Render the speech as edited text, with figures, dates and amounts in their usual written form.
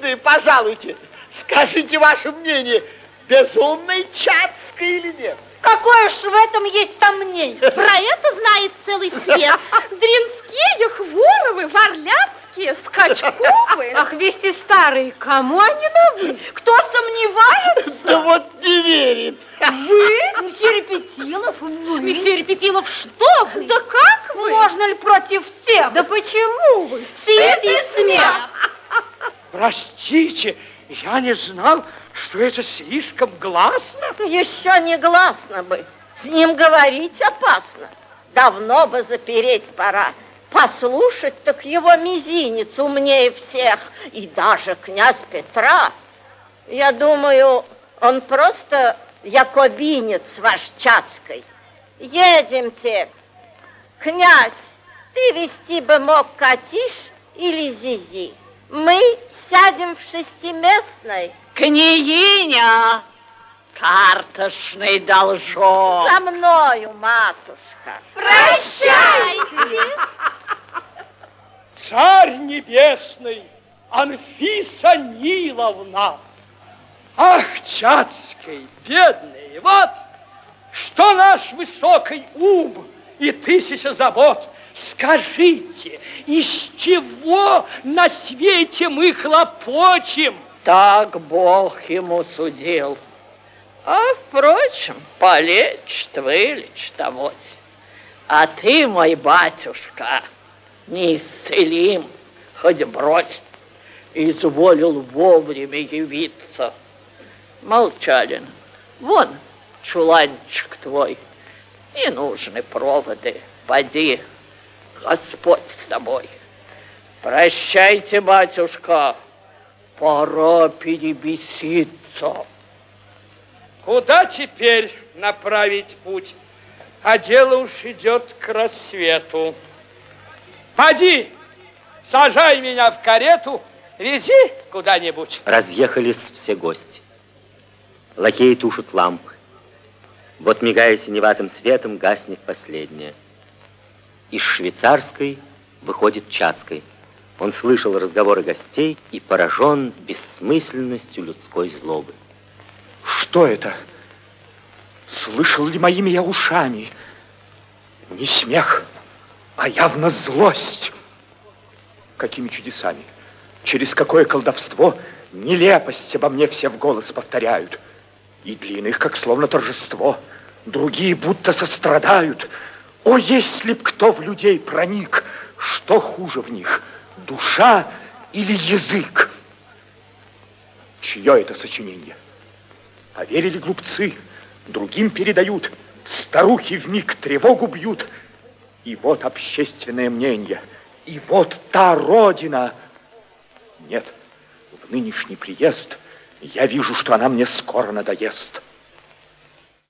Милосердные, пожалуйте, скажите ваше мнение, безумный Чацкий или нет? Какое ж в этом есть сомнение? Про это знает целый свет. Дринские, Хворовы, Варляцкие, Скачковы. Ах, вести старые, кому они новые? Кто сомневается? Да вот не верит. Вы? Месье Репетилов? Вы? Месье Репетилов, что вы? Да как вы? Можно ли против всех? Да почему вы? Стыд и смех. Простите, я не знал, что это слишком гласно. Еще не гласно бы. С ним говорить опасно. Давно бы запереть пора. Послушать, так его мизинец умнее всех. И даже князь Петра. Я думаю, он просто якобинец ваш Чацкий. Едемте. Князь, ты вести бы мог Катиш или Зизи. Мы сядем в шестиместной. Княгиня, карточный должок. За мною, матушка. Прощайте. Царь небесный, Анфиса Ниловна. Ах, Чацкий, бедный, вот что наш высокий ум и тысяча забот. Скажите, из чего на свете мы хлопочем? Так Бог ему судил. А, впрочем, полечит, вылечит авось. А ты, мой батюшка, неисцелим, хоть брось, изволил вовремя явиться. Молчалин, вон чуланчик твой, не нужны проводы, поди, Господь с тобой. Прощайте, батюшка, пора перебеситься. Куда теперь направить путь? А дело уж идет к рассвету. Поди, сажай меня в карету, вези куда-нибудь. Разъехались все гости. Лакеи тушат лампы. Вот, мигая синеватым светом, гаснет последняя. Из швейцарской выходит Чацкий. Он слышал разговоры гостей и поражен бессмысленностью людской злобы. Что это? Слышал ли моими я ушами? Не смех, а явно злость. Какими чудесами, через какое колдовство нелепость обо мне все в голос повторяют. И для иных, как словно торжество, другие будто сострадают. О, если б кто в людей проник, что хуже в них, душа или язык? Чье это сочинение? Поверили глупцы, другим передают, старухи вмиг тревогу бьют. И вот общественное мнение, и вот та родина. Нет, в нынешний приезд я вижу, что она мне скоро надоест.